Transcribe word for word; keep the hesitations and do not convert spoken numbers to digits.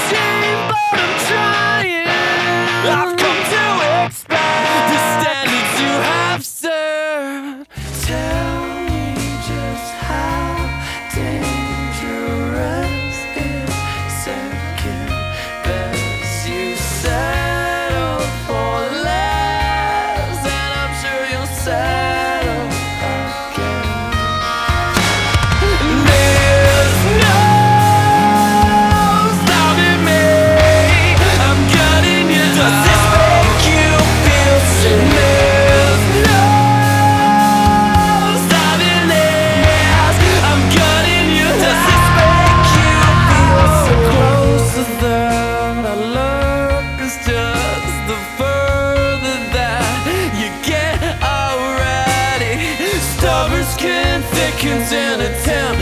shame, but I'm trying. I've come to expect the standards you have set. Tell me just how dangerous is second best. You settle for less, and I'm sure you'll settle again. There's no stopping me. I'm gutting you. Does this make you feel sick? There's no stopping this. I'm gutting you. Does this make you feel so closer than I look? It's just the further that you get already. Stubborn skin thickens in a town.